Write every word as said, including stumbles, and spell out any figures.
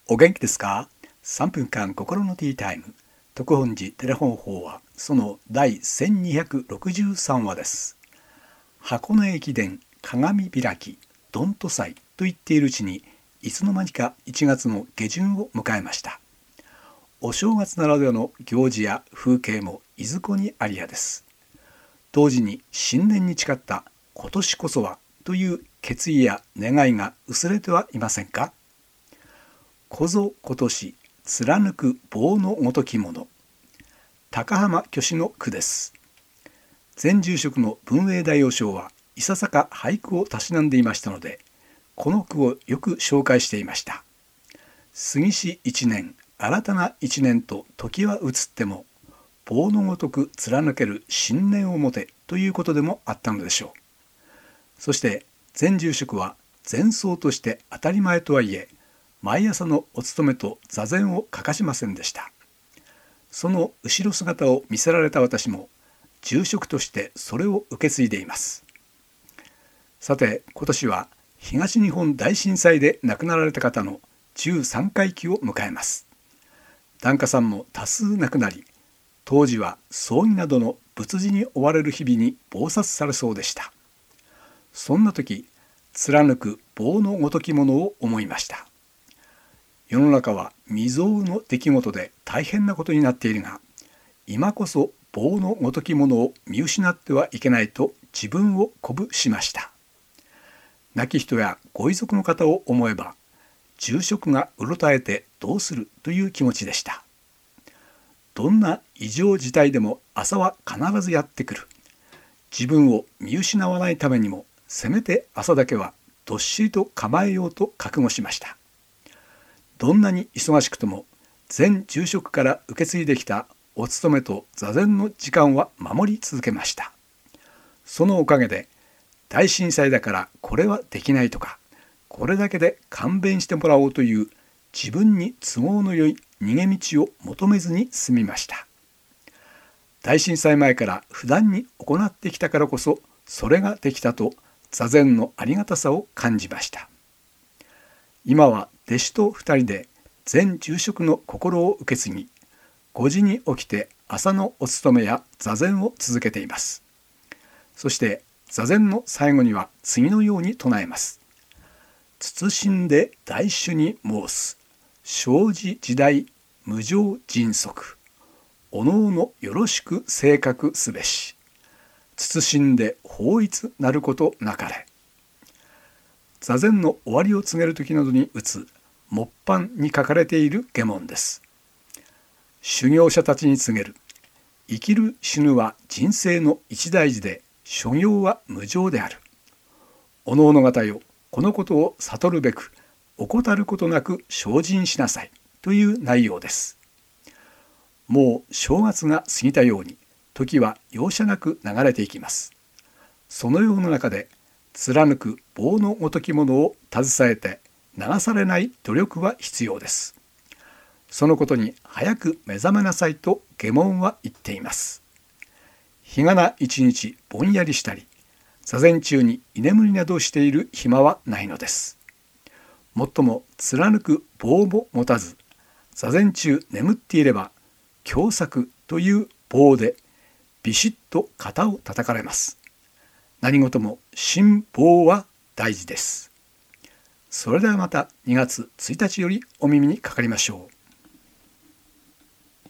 お元気ですか？ さん 分間心のティータイム。特本寺テレフォン法話、その第せんにひゃくろくじゅうさん話です。箱根駅伝鏡開きどんと祭と言っているうちに、いつの間にかいちがつの下旬を迎えました。お正月ならではの行事や風景もいずこにありやです。同時に新年に誓った今年こそはという決意や願いが薄れてはいませんか？こぞ今年貫く棒のごときもの。高浜虚子の句です。前住職の文英大王将はいささか俳句をたしなんでいましたので、この句をよく紹介していました。過ぎし一年、新たな一年と時は移っても、棒のごとく貫ける信念を持てということでもあったのでしょう。そして前住職は前奏として当たり前とはいえ、毎朝のお勤めと座禅を欠かしませんでした。その後ろ姿を見せられた私も、住職としてそれを受け継いでいます。さて、今年は東日本大震災で亡くなられた方のじゅうさんかい忌を迎えます。檀家さんも多数亡くなり、当時は葬儀などの仏事に追われる日々に忙殺されそうでした。そんな時、貫く棒のごときものを思いました。世の中は未曾有の出来事で大変なことになっているが、今こそ棒のごときものを見失ってはいけないと自分を鼓舞しました。亡き人やご遺族の方を思えば、住職がうろたえてどうするという気持ちでした。どんな異常事態でも朝は必ずやってくる。自分を見失わないためにも、せめて朝だけはどっしりと構えようと覚悟しました。どんなに忙しくとも、前住職から受け継いできたお勤めと座禅の時間は守り続けました。そのおかげで、大震災だからこれはできないとか、これだけで勘弁してもらおうという自分に都合のよい逃げ道を求めずに済みました。大震災前から普段に行ってきたからこそ、それができたと座禅のありがたさを感じました。今は弟子と二人で前住職の心を受け継ぎ、ごじに起きて朝のお勤めや座禅を続けています。そして座禅の最後には次のように唱えます。謹んで大主に申す。生じ時代無常迅速。おのおのよろしく正確すべし。謹んで法一なることなかれ。座禅の終わりを告げる時などに打つ末版に書かれている下文です。修行者たちに告げる。生きる死ぬは人生の一大事で、諸行は無常である。おのおの方よ、このことを悟るべく、怠ることなく精進しなさいという内容です。もう正月が過ぎたように、時は容赦なく流れていきます。そのような中で、貫く棒のごときものを携えて流されない努力は必要です。そのことに早く目覚めなさいと下文は言っています。日がな一日ぼんやりしたり、座禅中に居眠りなどしている暇はないのです。もっとも貫く棒も持たず、座禅中眠っていれば、狭作という棒でビシッと肩を叩かれます。何事も心棒は大事です。それではまたにがつついたちよりお耳にかかりましょう。